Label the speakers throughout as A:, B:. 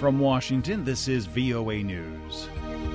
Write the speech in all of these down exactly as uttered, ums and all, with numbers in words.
A: From Washington, this is V O A News.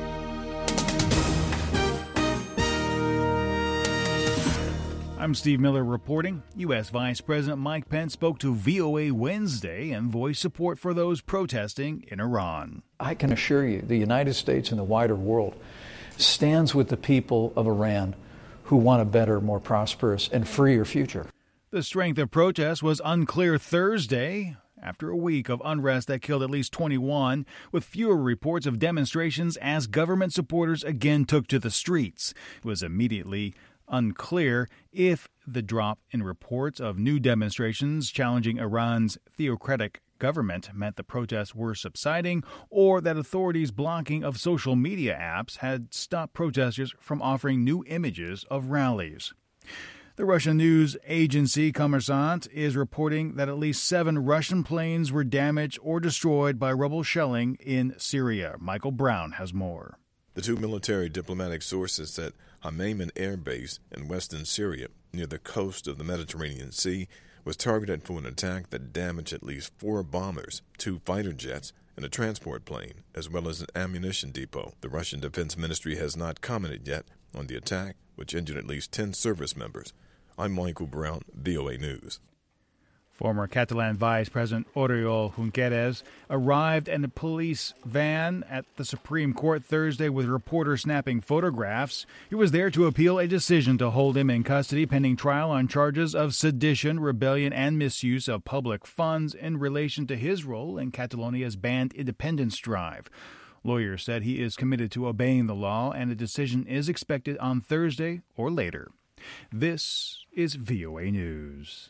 A: I'm Steve Miller reporting. U S. Vice President Mike Pence spoke to V O A Wednesday and voiced support for those protesting in Iran.
B: I can assure you the United States and the wider world stands with the people of Iran who want a better, more prosperous, and freer future.
A: The strength of protests was unclear Thursday after a week of unrest that killed at least twenty-one, with fewer reports of demonstrations as government supporters again took to the streets. It was immediately unclear if the drop in reports of new demonstrations challenging Iran's theocratic government meant the protests were subsiding or that authorities' blocking of social media apps had stopped protesters from offering new images of rallies. The Russian news agency Kommersant is reporting that at least seven Russian planes were damaged or destroyed by rebel shelling in Syria. Michael Brown has more.
C: The two military diplomatic sources said Hameiman Air Base in western Syria, near the coast of the Mediterranean Sea, was targeted for an attack that damaged at least four bombers, two fighter jets, and a transport plane, as well as an ammunition depot. The Russian Defense Ministry has not commented yet on the attack, which injured at least ten service members. I'm Michael Brown, V O A News.
A: Former Catalan Vice President Oriol Junqueras arrived in a police van at the Supreme Court Thursday with reporters snapping photographs. He was there to appeal a decision to hold him in custody pending trial on charges of sedition, rebellion, and misuse of public funds in relation to his role in Catalonia's banned independence drive. Lawyers said he is committed to obeying the law and a decision is expected on Thursday or later. This is V O A News.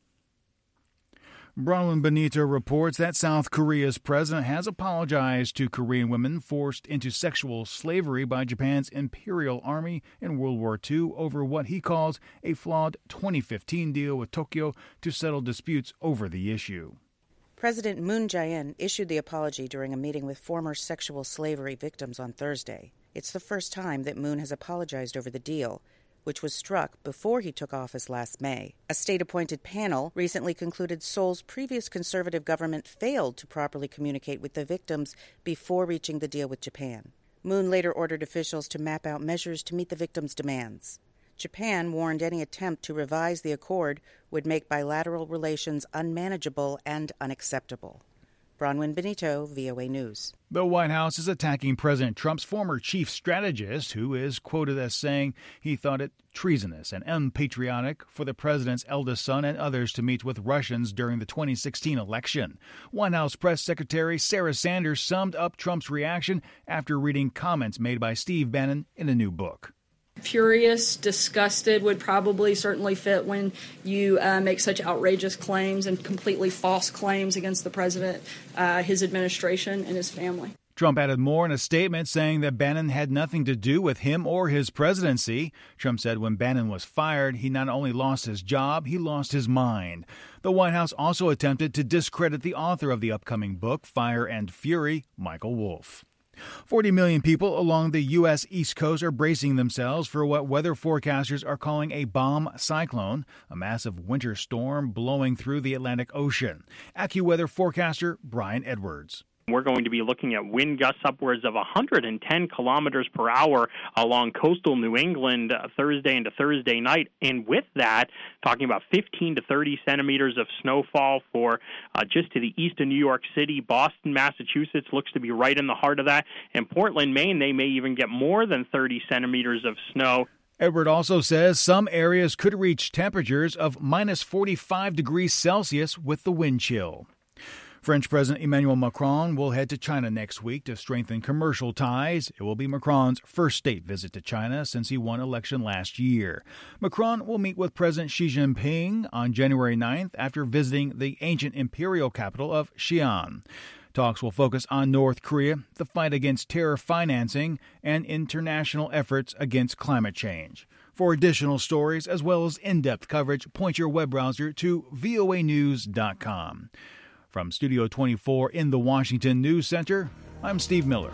A: Bronwyn Benito reports that South Korea's president has apologized to Korean women forced into sexual slavery by Japan's Imperial Army in World War Two over what he calls a flawed twenty fifteen deal with Tokyo to settle disputes over the issue.
D: President Moon Jae-in issued the apology during a meeting with former sexual slavery victims on Thursday. It's the first time that Moon has apologized over the deal, which was struck before he took office last May. A state-appointed panel recently concluded Seoul's previous conservative government failed to properly communicate with the victims before reaching the deal with Japan. Moon later ordered officials to map out measures to meet the victims' demands. Japan warned any attempt to revise the accord would make bilateral relations unmanageable and unacceptable. Bronwyn Benito, V O A News.
A: The White House is attacking President Trump's former chief strategist, who is quoted as saying he thought it treasonous and unpatriotic for the president's eldest son and others to meet with Russians during the twenty sixteen election. White House Press Secretary Sarah Sanders summed up Trump's reaction after reading comments made by Steve Bannon in a new book.
E: Furious, disgusted would probably certainly fit when you uh, make such outrageous claims and completely false claims against the president, uh, his administration, and his family.
A: Trump added more in a statement saying that Bannon had nothing to do with him or his presidency. Trump said when Bannon was fired, he not only lost his job, he lost his mind. The White House also attempted to discredit the author of the upcoming book, Fire and Fury, Michael Wolff. forty million people along the U S. East Coast are bracing themselves for what weather forecasters are calling a bomb cyclone, a massive winter storm blowing through the Atlantic Ocean. AccuWeather forecaster Brian Edwards.
F: We're going to be looking at wind gusts upwards of one hundred ten kilometers per hour along coastal New England uh, Thursday into Thursday night. And with that, talking about fifteen to thirty centimeters of snowfall for uh, just to the east of New York City. Boston, Massachusetts looks to be right in the heart of that. And Portland, Maine, they may even get more than thirty centimeters of snow.
A: Edward also says some areas could reach temperatures of minus forty-five degrees Celsius with the wind chill. French President Emmanuel Macron will head to China next week to strengthen commercial ties. It will be Macron's first state visit to China since he won election last year. Macron will meet with President Xi Jinping on January ninth after visiting the ancient imperial capital of Xi'an. Talks will focus on North Korea, the fight against terror financing, and international efforts against climate change. For additional stories as well as in-depth coverage, point your web browser to V O A news dot com. From Studio twenty-four in the Washington News Center, I'm Steve Miller.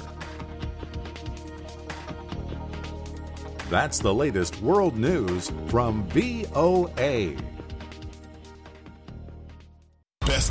G: That's the latest world news from V O A.